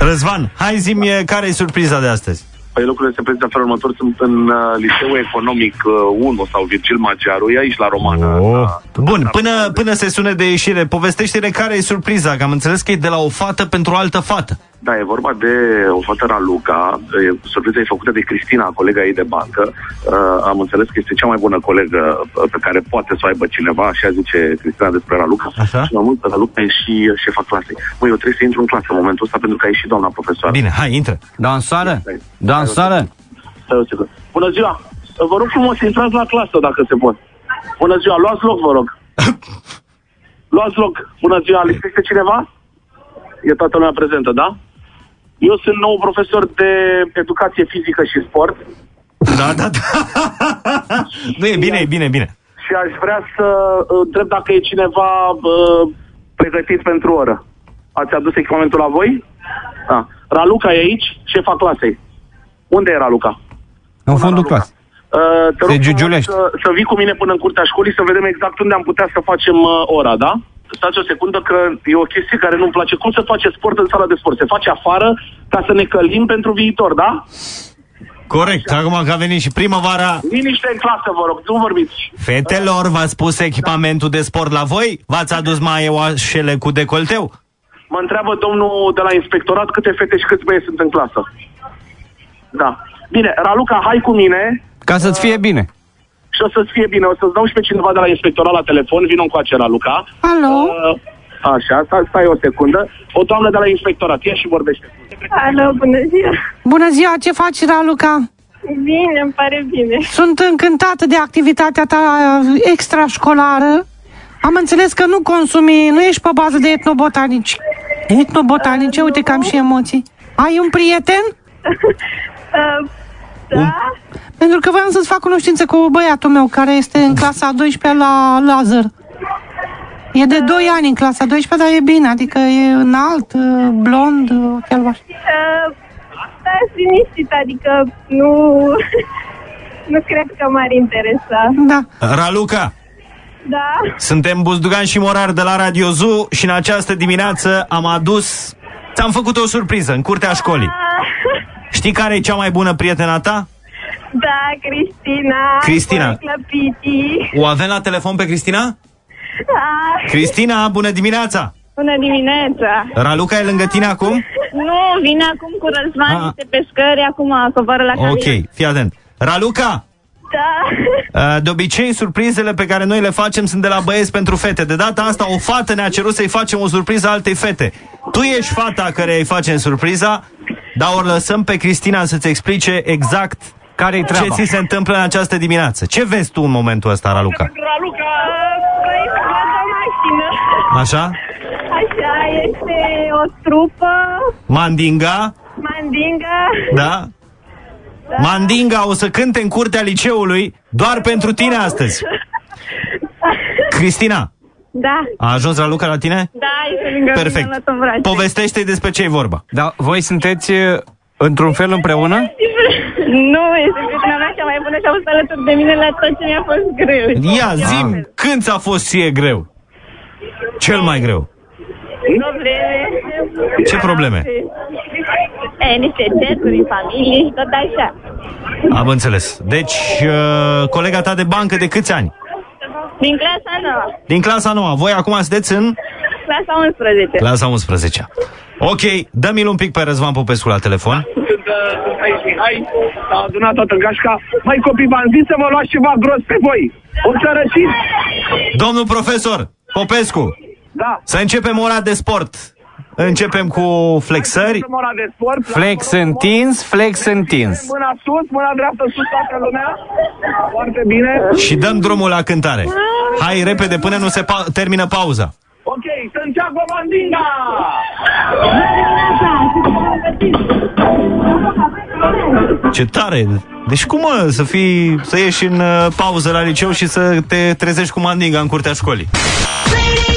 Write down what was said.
Răzvan, hai zi-mi care e surpriza de astăzi. Păi lucrurile se prezintă în felul următor. Sunt în Liceul Economic 1 sau Virgil Magiaru, e aici la Romană. Bun, până se sune de ieșire, povestește-ne care e surpriza, că am înțeles că e de la o fată pentru o altă fată. Da, e vorba de o fată Raluca. Surpriza e făcută de Cristina, colega ei de bancă. Am înțeles că este cea mai bună colegă pe care poate să o aibă cineva, așa zice Cristina despre Raluca. Așa? Și mai mult, Raluca e și șefa clasei. Măi, eu trebuie să intru în clasă în momentul ăsta pentru că a ieșit doamna profesoară. Bine, hai, intră. Dansoară? Dansoară? Stai o secundă. Bună ziua! Vă rog frumos să intrați la clasă dacă se poate. Bună ziua, luați loc, vă rog. Luați loc. Bună ziua, lipsește cineva? E toată lumea prezentă, da? Eu sunt nou profesor de educație fizică și sport. Da. Nu, e bine. Și aș vrea să întreb dacă e cineva pregătit pentru oră. Ați adus echipamentul la voi? Da. Raluca e aici, șefa clasei. Unde e Raluca? În fundul clasei. Te rog să vii cu mine până în curtea școlii să vedem exact unde am putea să facem ora, da? Stați o secundă că e o chestie care nu-mi place. Cum se face sport în sala de sport? Se face afară ca să ne călim pentru viitor, da? Corect, acum că a venit și primăvara. Liniște în clasă, vă rog, nu vorbiți. Fetelor, v-ați pus echipamentul de sport la voi? V-ați adus maioașele cu decolteu? Mă întreabă domnul de la inspectorat câte fete și câți băieți sunt în clasă. Da. Bine, Raluca, hai cu mine. Ca să-ți fie bine. Și o să-ți fie bine. O să-ți dau și pe cineva de la inspectorat la telefon. Vino încoace, Raluca. Alo? Așa, stai o secundă. O doamnă de la inspectorat, ia și vorbește. Alo, bună ziua. Bună ziua, ce faci, Raluca? Bine, îmi pare bine. Sunt încântată de activitatea ta extrașcolară. Am înțeles că nu ești pe bază de etnobotanici. Etnobotanice, uite că am și emoții. Ai un prieten? Da. Pentru că voiam să-ți fac cunoștință cu băiatul meu, care este în clasa a 12-a la Lazar. E de 2 ani în clasa 12-a, dar e bine, adică e înalt, blond, chelvaș. Stați liniștit, adică nu cred că m-ar interesa. Da. Raluca! Da? Suntem Buzdugan și Morar de la Radio Zoo și în această dimineață ți-am făcut o surpriză în curtea școlii. Știi care e cea mai bună prietena ta? Da, Cristina. O avem la telefon pe Cristina? Da. Cristina, bună dimineața! Bună dimineața! Raluca e lângă tine acum? Nu, vine acum cu Răzvan, este pe scări, acum coboară la camion. Ok, fii atent. Raluca! Da. De obicei, surprizele pe care noi le facem sunt de la băieți pentru fete. De data asta, o fată ne-a cerut să-i facem o surpriză altei fete. Tu ești fata care îi facem surpriza, dar o lăsăm pe Cristina să-ți explice exact care-i treaba. Ce ți se întâmplă în această dimineață. Ce vezi tu în momentul ăsta, Raluca? Raluca, o mașină. Așa? Așa, este o trupă. Mandinga? Da? Mandinga o să cânte în curtea liceului doar pentru tine astăzi. Cristina? Da. A ajuns Raluca la tine? Da, este lângă perfect. mine, în brațe. Povestește-i despre ce e vorba. Da, voi sunteți într-un fel împreună? Nu, este prietena mea cea mai bună și a fost alături de mine la tot ce mi-a fost greu. Ia, zi-mi, când ți-a fost ție greu? Cel mai greu? Probleme. Ce probleme? Niște certuri în familie și tot așa. Am înțeles. Deci, colega ta de bancă de câți ani? Din clasa 9. Din clasa 9. Voi acum sunteți în? Clasa 11. Clasa 11. Ok, dă-mi-l un pic pe Răzvan Popescu la telefon. Sunt aici Mihai, s-a adunat toată gașca. Mai copii, v-am zis să vă luați ceva gros pe voi. O să răciți? Domnul profesor Popescu, da. Să începem ora de sport. Începem cu flexări. Flex întins. Mâna sus, mâna dreaptă sus, toată lumea. Foarte bine. Și dăm drumul la cântare. Hai repede până nu se termină pauza. Ok, Santiago Mandinga! Ce tare! Deci cum, mă, să ieși în pauză la liceu și să te trezești cu Mandinga în curtea școlii?